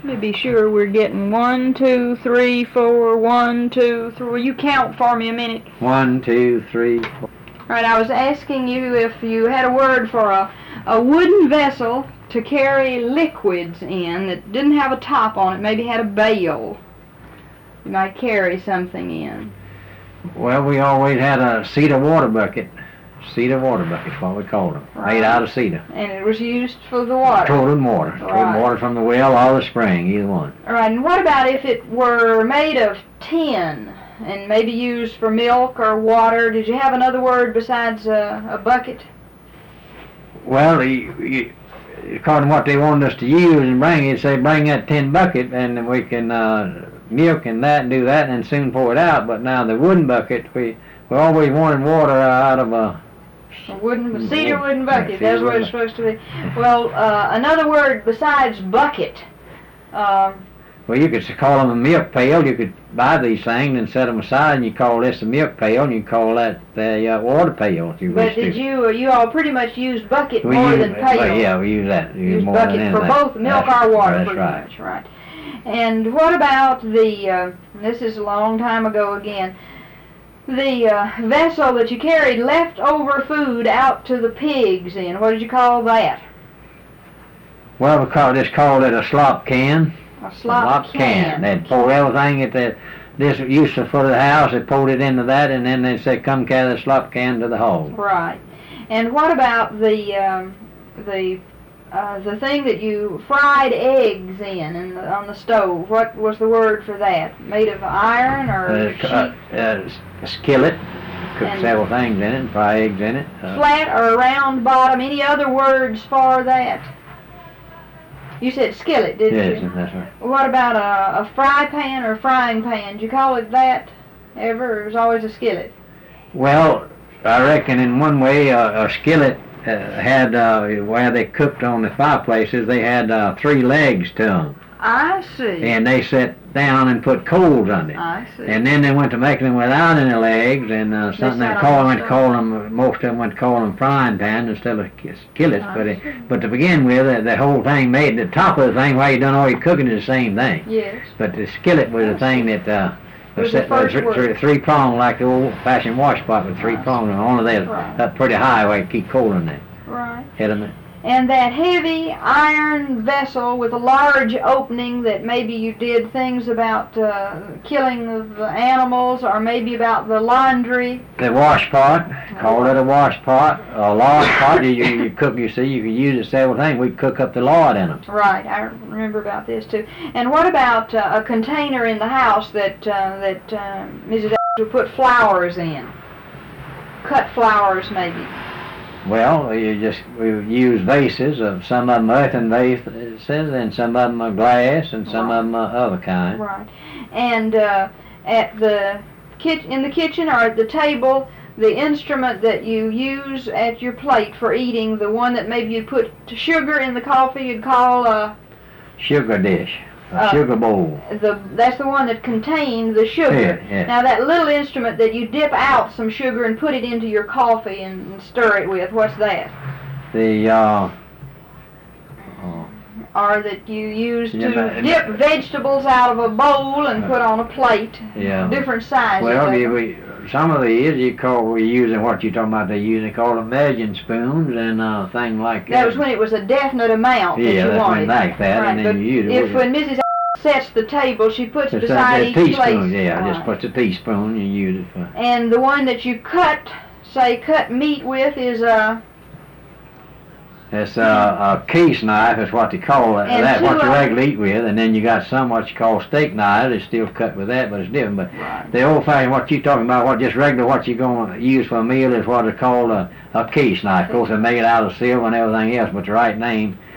Let me be sure we're getting 1, 2, 3, 4, 1, 2, 3. Will you count for me a minute? 1, 2, 3, 4. All right, I was asking you if you had a word for a wooden vessel to carry liquids in that didn't have a top on it, maybe had a bale. You might carry something in. Well, we always had a cedar water bucket. Cedar water bucket is what we called them. Right. Made out of cedar. And it was used for the water. Total water. Right. Total water from the well or the spring, either one. All right, and what about if it were made of tin and maybe used for milk or water? Did you have another word besides a bucket? Well, according to what they wanted us to use and bring, they'd say bring that tin bucket and we can milk and that and do that and soon pour it out. But now the wooden bucket, we always wanted water out of a cedar wooden bucket. That's what it's supposed to be. Well, another word besides bucket. Well, you could call them a milk pail. You could buy these things and set them aside, and you call this a milk pail, and you call that the water pail. If you but did you all pretty much use bucket more than pail? Well, yeah, we use that. Use more bucket than for both milk or water. That's pretty right. much, right. And what about the? This is a long time ago again. The vessel that you carried leftover food out to the pigs in. What did you call that? Well, we just called it a slop can. A slop can. They'd pour everything at this used for the house. They poured it into that, and then they said, "Come carry the slop can to the hall." Right. And what about the thing that you fried eggs in on the stove? What was the word for that? Made of iron or sheet? A skillet. Cook several things in it and fry eggs in it. Flat or round bottom? Any other words for that? You said skillet, didn't you? Yes, that's right. What about a fry pan or frying pan? Did you call it that ever, or it was always a skillet? Well, I reckon in one way a skillet had, where they cooked on the fireplaces, they had 3 legs to them. I see. And they sat down and put coals on it. I see. And then they went to making them without any legs, and something they went to call them, most of them went to call them frying pans instead of skillets. But to begin with, the whole thing made the top of the thing while you done all your cooking is the same thing. Yes. But the skillet was the thing that was three pronged like the old fashioned wash pot with 3 prongs, and only they up pretty high where you keep coal in there. Right. Hit them. And that heavy iron vessel with a large opening that maybe you did things about killing of animals, or maybe about the laundry. The wash pot, call it a wash pot, a lard pot. You cook, you see, you can use it several things. We cook up the lard in them. Right, I remember about this too. And what about a container in the house that Mrs. would put flowers in? Cut flowers maybe. Well, we use vases. Some of them earthen vases, and some of them are glass, and some of them are other kind. Right. And in the kitchen or at the table, the instrument that you use at your plate for eating, the one that maybe you'd put sugar in the coffee, you'd call a sugar dish. A sugar bowl. That's the one that contained the sugar. Yeah. Now that little instrument that you dip out some sugar and put it into your coffee and stir it with, what's that? Or that you use to dip vegetables out of a bowl and put on a plate. Yeah. Different sizes. Well, some of these we using what you're talking about. They call them measuring spoons and things like that. That was when it was a definite amount that you wanted. Yeah, like that, right, and then you use it. When Mrs. sets the table, she puts beside each teaspoon, place. Yeah, just puts a teaspoon. You use it for. And the one that you cut meat with is It's a case knife is what they call it. That's what you regularly eat with, and then you got some what you call steak knives. It's still cut with that, but it's different. But the old-fashioned, what you talking about, what you're going to use for a meal is what is called a case knife. Of course, they're made out of silver and everything else, but the right name